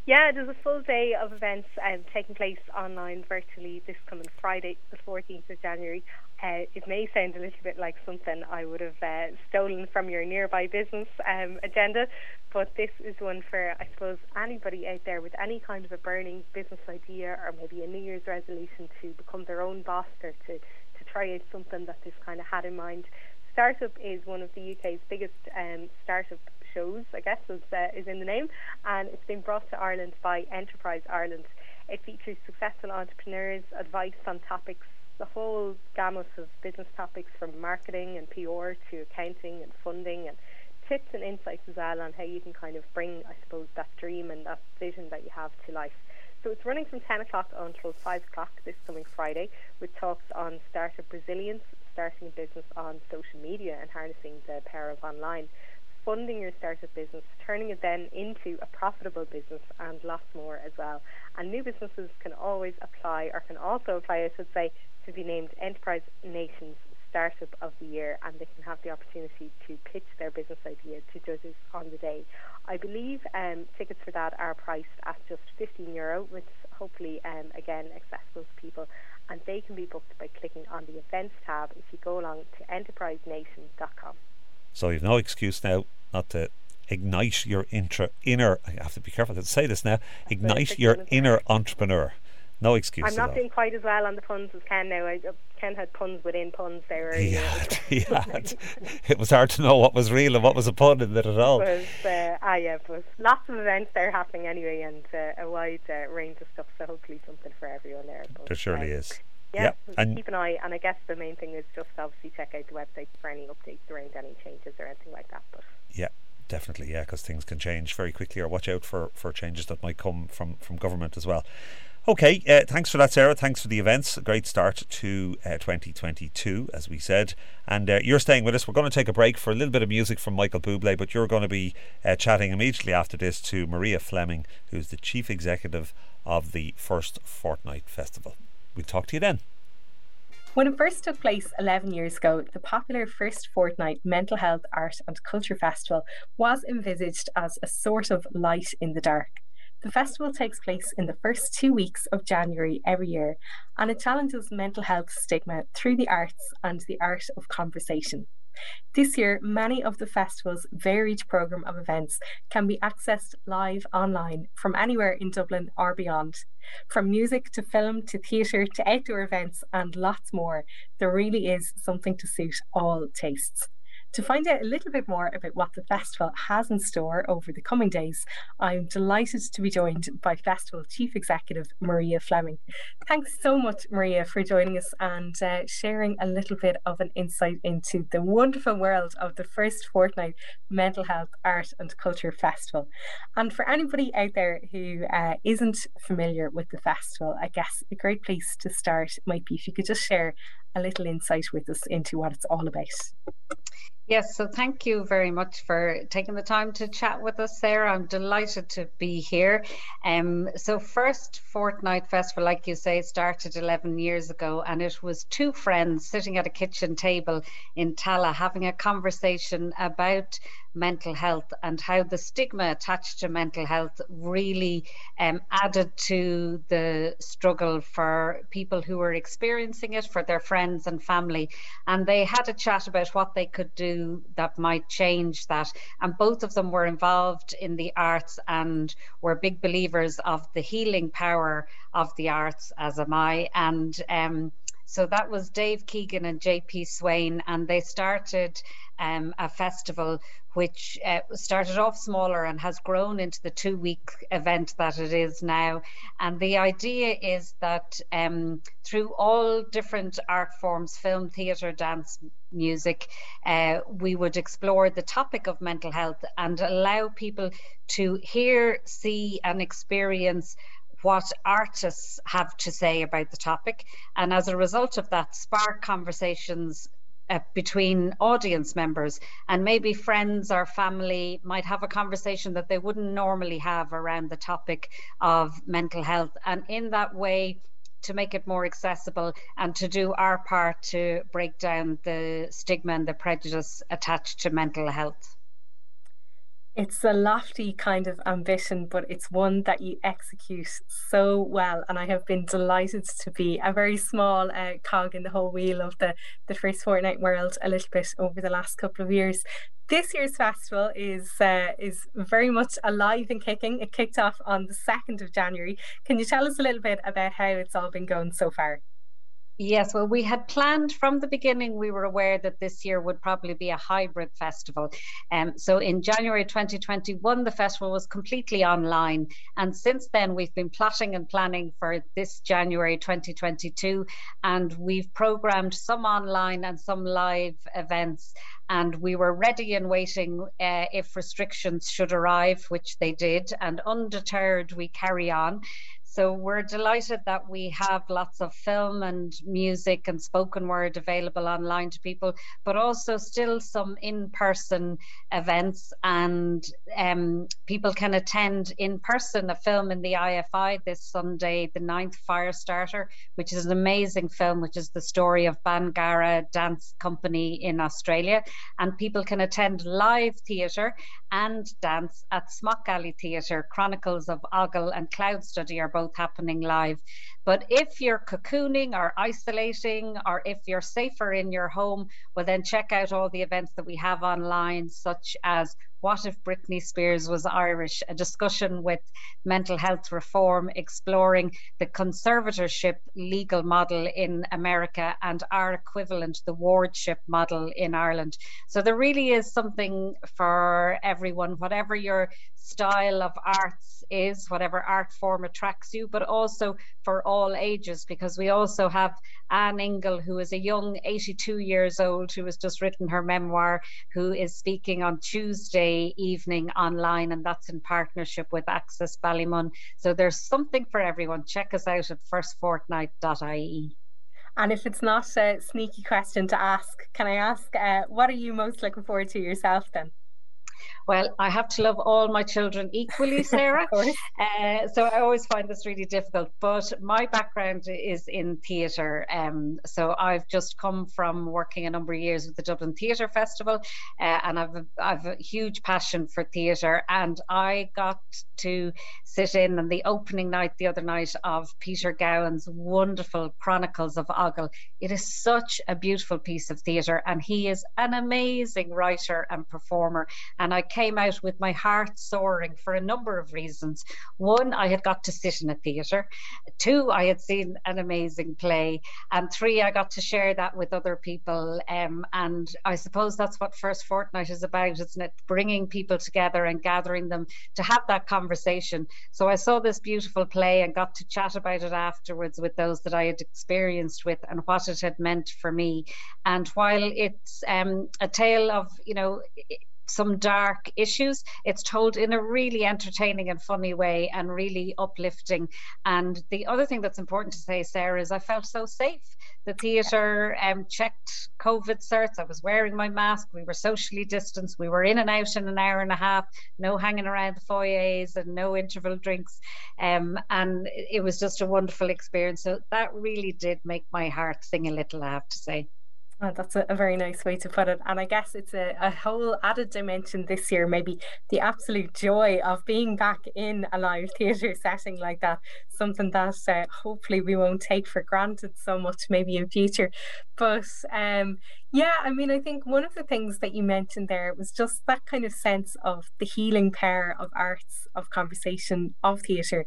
Yeah, there's a full day of events um, taking place online virtually this coming Friday, the fourteenth of January. Uh, it may sound a little bit like something I would have uh, stolen from your nearby business um, agenda, but this is one for, I suppose, anybody out there with any kind of a burning business idea or maybe a New Year's resolution to become their own boss or to, to try out something that this kind of had in mind. Startup is one of the U K's biggest um, startup shows, I guess, is, uh, is in the name, and it's been brought to Ireland by Enterprise Ireland. It features successful entrepreneurs, advice on topics, the whole gamut of business topics from marketing and P R to accounting and funding, and tips and insights as well on how you can kind of bring, I suppose, that dream and that vision that you have to life. So it's running from ten o'clock until five o'clock this coming Friday, with talks on startup resilience, starting a business on social media and harnessing the power of online, funding your startup business, turning it then into a profitable business, and lots more as well. And new businesses can always apply, or can also apply, I should say, to be named Enterprise Nation's Startup of the Year, and they can have the opportunity to pitch their business idea to judges on the day. I believe um, tickets for that are priced at just fifteen euro, which hopefully, um, again, accessible to people, and they can be booked by clicking on the events tab if you go along to enterprise nation dot com. So you've no excuse now not to ignite your intra, inner, I have to be careful to say this now, ignite your inner entrepreneur. No excuse. I'm not doing quite as well on the puns as Ken now. I, Ken had puns within puns there. He had, he had. It was hard to know what was real and what was a pun in it at all. It was, uh, ah, yeah, but lots of events there happening anyway, and uh, a wide uh, range of stuff, so hopefully something for everyone there. But, there surely um, is. Yeah, yep. And keep an eye, and I guess the main thing is just obviously check out the website for any updates around any changes or anything like that. But yeah, definitely, yeah, because things can change very quickly, or watch out for, for changes that might come from, from government as well. Okay, uh, thanks for that, Sarah. Thanks for the events. A great start to uh, twenty twenty-two, as we said. And uh, you're staying with us. We're going to take a break for a little bit of music from Michael Bublé, but you're going to be uh, chatting immediately after this to Maria Fleming, who's the Chief Executive of the First Fortnight Festival. We'll talk to you then. When it first took place eleven years ago, the popular First Fortnight Mental Health, Art and Culture Festival was envisaged as a sort of light in the dark. The festival takes place in the first two weeks of January every year, and it challenges mental health stigma through the arts and the art of conversation. This year, many of the festival's varied programme of events can be accessed live online from anywhere in Dublin or beyond. From music to film to theatre to outdoor events and lots more, there really is something to suit all tastes. To find out a little bit more about what the festival has in store over the coming days, I'm delighted to be joined by Festival Chief Executive Maria Fleming. Thanks so much, Maria, for joining us and uh, sharing a little bit of an insight into the wonderful world of the First Fortnight Mental Health, Art and Culture Festival. And for anybody out there who uh, isn't familiar with the festival, I guess a great place to start might be if you could just share a little insight with us into what it's all about. Yes, so thank you very much for taking the time to chat with us, Sarah. I'm delighted to be here. Um, so First Fortnight Festival, like you say, started eleven years ago, and it was two friends sitting at a kitchen table in Tala having a conversation about mental health and how the stigma attached to mental health really um, added to the struggle for people who were experiencing it, for their friends and family. And they had a chat about what they could do that might change that. And both of them were involved in the arts and were big believers of the healing power of the arts, as am I. And um, so that was Dave Keegan and J P Swain, and they started um, a festival which uh, started off smaller and has grown into the two-week event that it is now. And the idea is that um, through all different art forms, film, theatre, dance, music, uh, we would explore the topic of mental health and allow people to hear, see and experience what artists have to say about the topic, and as a result of that, spark conversations uh, between audience members, and maybe friends or family might have a conversation that they wouldn't normally have around the topic of mental health, and in that way to make it more accessible and to do our part to break down the stigma and the prejudice attached to mental health. It's a lofty kind of ambition, but it's one that you execute so well. And I have been delighted to be a very small uh, cog in the whole wheel of the, the First Fortnight world a little bit over the last couple of years. This year's festival is uh, is very much alive and kicking. It kicked off on the second of January. Can you tell us a little bit about how it's all been going so far? Yes, well, we had planned from the beginning, we were aware that this year would probably be a hybrid festival. Um, so in January twenty twenty-one, the festival was completely online. And since then, we've been plotting and planning for this January twenty twenty-two. And we've programmed some online and some live events. And we were ready and waiting uh, if restrictions should arrive, which they did. And undeterred, we carry on. So we're delighted that we have lots of film and music and spoken word available online to people, but also still some in-person events, and um, people can attend in person a film in the I F I this Sunday, the ninth Firestarter, which is an amazing film, which is the story of Bangarra Dance Company in Australia. And people can attend live theatre and dance at Smock Alley Theatre. Chronicles of Ogle and Cloud Study are both happening live. But if you're cocooning or isolating, or if you're safer in your home, well, then check out all the events that we have online, such as What If Britney Spears Was Irish? A discussion with mental health reform, exploring the conservatorship legal model in America and our equivalent, the wardship model in Ireland. So there really is something for everyone, whatever your style of arts is, whatever art form attracts you, but also for all ages, because we also have Anne Ingle, who is a young eighty-two years old, who has just written her memoir, who is speaking on Tuesday evening online, and that's in partnership with Access Ballymun. So there's something for everyone. Check us out at first fortnight dot I E. And if it's not a sneaky question to ask, can I ask, uh, what are you most looking forward to yourself then? Well, I have to love all my children equally, Sarah. uh, so I always find this really difficult. But my background is in theatre. Um, so I've just come from working a number of years with the Dublin Theatre Festival, uh, and I've a, I've a huge passion for theatre. And I got to sit in on the opening night the other night of Peter Gowan's wonderful Chronicles of Ogle. It is such a beautiful piece of theatre, and he is an amazing writer and performer. And I came out with my heart soaring for a number of reasons. One, I had got to sit in a theatre. Two, I had seen an amazing play. And three, I got to share that with other people. Um, and I suppose that's what First Fortnight is about, isn't it? Bringing people together and gathering them to have that conversation. So I saw this beautiful play and got to chat about it afterwards with those that I had experienced with and what it had meant for me. And while it's um, a tale of, you know, some dark issues, it's told in a really entertaining and funny way and really uplifting. And the other thing that's important to say, Sarah, is I felt so safe. The theatre um, checked COVID certs. I was wearing my mask. We were socially distanced. We were in and out in an hour and a half, no hanging around the foyers and no interval drinks. Um, and it was just a wonderful experience. So that really did make my heart sing a little, I have to say. Oh, that's a, a very nice way to put it. And I guess it's a, a whole added dimension this year, maybe the absolute joy of being back in a live theatre setting like that, something that uh, hopefully we won't take for granted so much maybe in future. But um, yeah, I mean, I think one of the things that you mentioned there was just that kind of sense of the healing power of arts, of conversation, of theatre,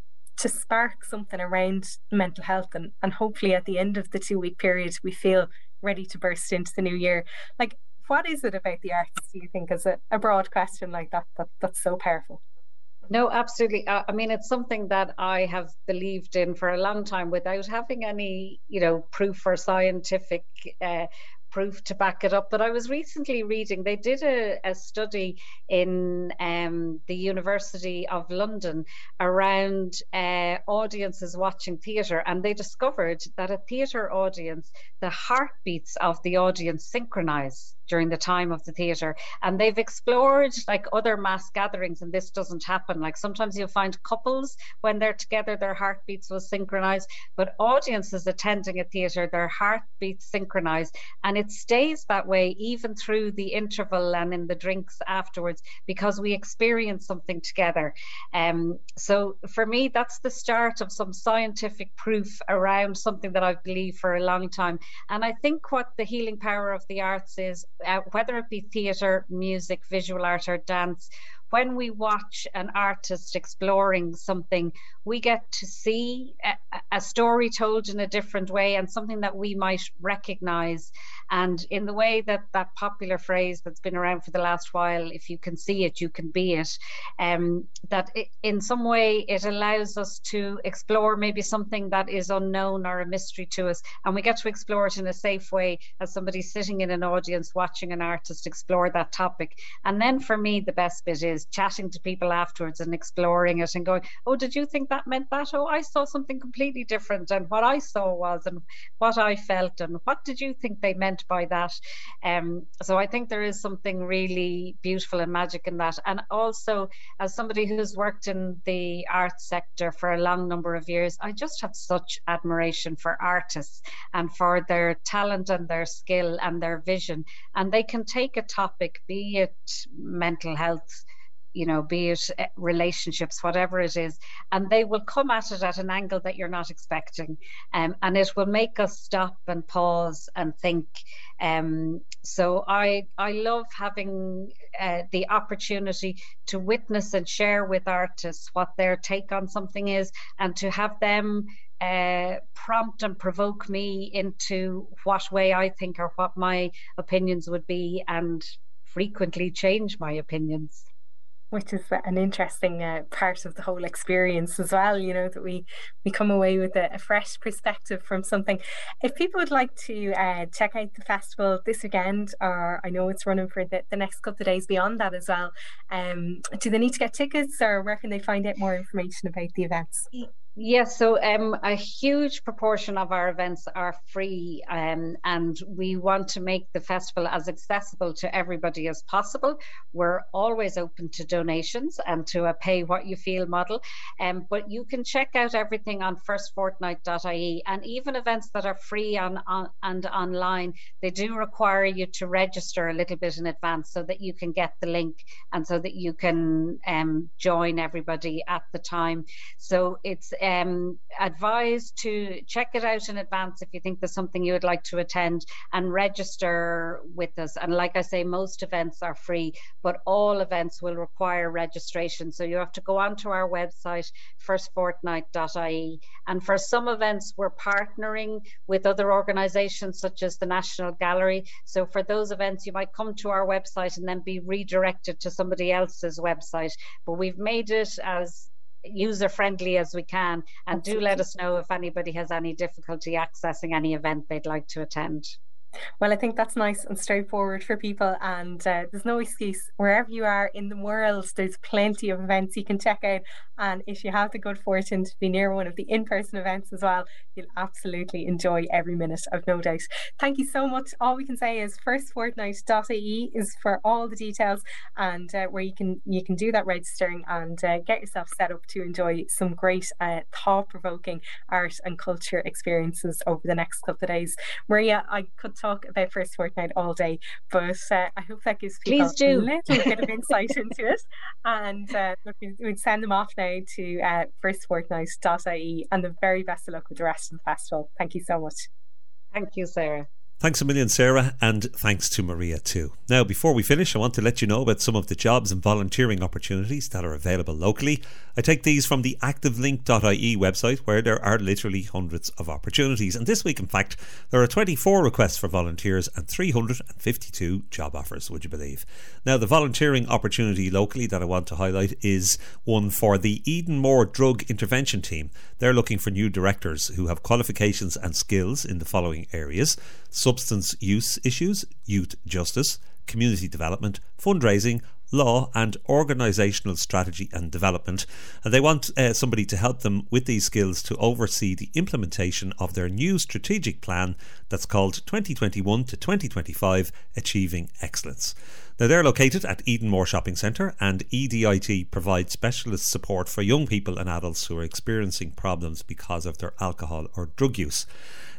to spark something around mental health. And, and hopefully at the end of the two week period, we feel ready to burst into the new year. Like, what is it about the arts, do you think, is a, a broad question like that, that that's so powerful? No, absolutely. Uh, I mean, it's something that I have believed in for a long time without having any, you know, proof or scientific uh, proof to back it up. But I was recently reading, they did a, a study in um, the University of London around uh, audiences watching theatre, and they discovered that a theatre audience, the heartbeats of the audience synchronise during the time of the theatre. And they've explored like other mass gatherings, and this doesn't happen. Like sometimes you'll find couples when they're together, their heartbeats will synchronise, but audiences attending a theatre, their heartbeats synchronise. And it it stays that way even through the interval and in the drinks afterwards, because we experience something together. Um, so for me, that's the start of some scientific proof around something that I've believed for a long time. And I think what the healing power of the arts is, uh, whether it be theatre, music, visual art or dance, when we watch an artist exploring something, we get to see a, a story told in a different way, and something that we might recognize. And in the way that that popular phrase that's been around for the last while, if you can see it, you can be it, um, that it, in some way it allows us to explore maybe something that is unknown or a mystery to us, and we get to explore it in a safe way as somebody sitting in an audience watching an artist explore that topic. And then for me, the best bit is chatting to people afterwards and exploring it and going, oh, did you think that meant that? Oh, I saw something completely different, and what I saw was, and what I felt, and what did you think they meant by that? Um, so I think there is something really beautiful and magic in that. And also, as somebody who's worked in the arts sector for a long number of years, I just have such admiration for artists and for their talent and their skill and their vision. And they can take a topic, be it mental health, you know, be it relationships, whatever it is, and they will come at it at an angle that you're not expecting. Um, and it will make us stop and pause and think. Um, so I, I love having uh, the opportunity to witness and share with artists what their take on something is, and to have them uh, prompt and provoke me into what way I think or what my opinions would be, and frequently change my opinions. Which is an interesting uh, part of the whole experience as well, you know, that we, we come away with a, a fresh perspective from something. If people would like to uh, check out the festival this weekend, or I know it's running for the, the next couple of days beyond that as well, um, do they need to get tickets, or where can they find out more information about the events? Yes, so um, a huge proportion of our events are free, um, and we want to make the festival as accessible to everybody as possible. We're always open to donations and to a pay what you feel model, um, but you can check out everything on first fortnight dot I E, and even events that are free on, on and online, they do require you to register a little bit in advance so that you can get the link and so that you can um, join everybody at the time. So it's Um, advised to check it out in advance if you think there's something you would like to attend, and register with us. And like I say, most events are free, but all events will require registration. So you have to go onto our website, first fortnight dot I E. And for some events, we're partnering with other organisations such as the National Gallery. So for those events, you might come to our website and then be redirected to somebody else's website. But we've made it as user-friendly as we can, and do let us know if anybody has any difficulty accessing any event they'd like to attend. Well, I think that's nice and straightforward for people, and uh, there's no excuse. Wherever you are in the world, there's plenty of events you can check out, and if you have the good fortune to be near one of the in-person events as well, you'll absolutely enjoy every minute, I've no doubt. Thank you so much. All we can say is first fortnight dot I E is for all the details, and uh, where you can you can do that registering and uh, get yourself set up to enjoy some great uh, thought-provoking art and culture experiences over the next couple of days. Maria, I could talk about First Fortnight all day, but uh, I hope that gives people a little bit of insight into it, and uh, we'd send them off now to uh, first fortnight dot I E, and the very best of luck with the rest of the festival. Thank you so much. Thank you, Sarah. Thanks a million, Sarah, and thanks to Maria too. Now, before we finish, I want to let you know about some of the jobs and volunteering opportunities that are available locally. I take these from the active link dot I E website, where there are literally hundreds of opportunities. And this week, in fact, there are twenty-four requests for volunteers and three hundred fifty-two job offers, would you believe? Now, the volunteering opportunity locally that I want to highlight is one for the Edenmore Drug Intervention Team. They're looking for new directors who have qualifications and skills in the following areas: substance use issues, youth justice, community development, fundraising, law and organisational strategy and development. And they want uh, somebody to help them with these skills to oversee the implementation of their new strategic plan that's called twenty twenty-one to twenty twenty-five Achieving Excellence. Now, they're located at Edenmore Shopping Centre, and E D I T provides specialist support for young people and adults who are experiencing problems because of their alcohol or drug use.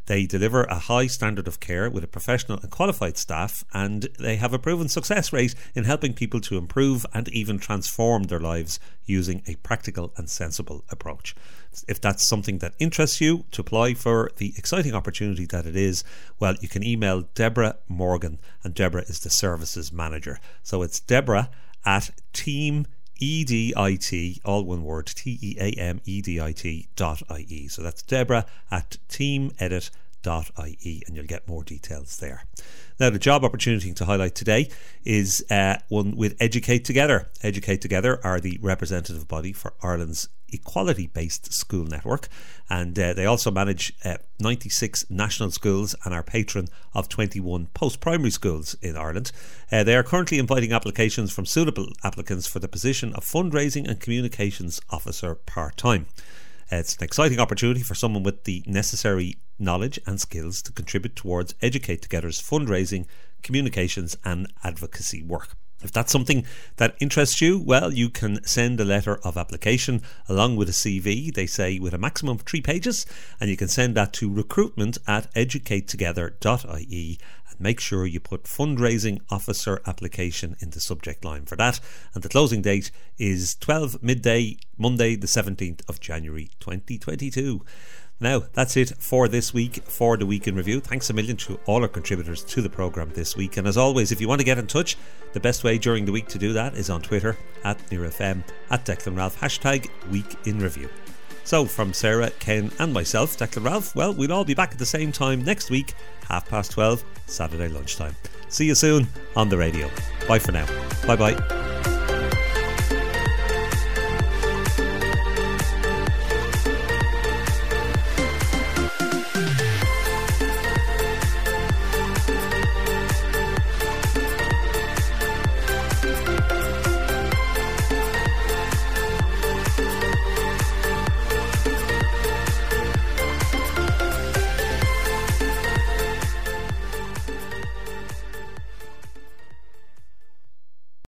They deliver a high standard of care with a professional and qualified staff, and they have a proven success rate in helping people to improve and even transform their lives using a practical and sensible approach. If that's something that interests you, to apply for the exciting opportunity that it is, well, you can email Deborah Morgan, and Deborah is the services manager. So it's Deborah at team edit, all one word, T E A M E D I T dot I E. So that's Deborah at team edit dot I E, and you'll get more details there. Now, the job opportunity to highlight today is uh, one with Educate Together. Educate Together are the representative body for Ireland's equality-based school network, and uh, they also manage uh, ninety-six national schools and are patron of twenty-one post-primary schools in Ireland. Uh, they are currently inviting applications from suitable applicants for the position of fundraising and communications officer part-time. Uh, it's an exciting opportunity for someone with the necessary knowledge and skills to contribute towards Educate Together's fundraising, communications and advocacy work. If that's something that interests you, well, you can send a letter of application along with a C V, they say with a maximum of three pages, and you can send that to recruitment at educate together dot I E, and make sure you put fundraising officer application in the subject line for that. And the closing date is twelve midday, Monday the seventeenth of January twenty twenty-two. Now, that's it for this week, for the Week in Review. Thanks a million to all our contributors to the programme this week. And as always, if you want to get in touch, the best way during the week to do that is on Twitter, at NearFM, at Declan Ralph, hashtag Week in Review. So, from Sarah, Ken and myself, Declan Ralph, well, we'll all be back at the same time next week, half past twelve, Saturday lunchtime. See you soon on the radio. Bye for now. Bye-bye.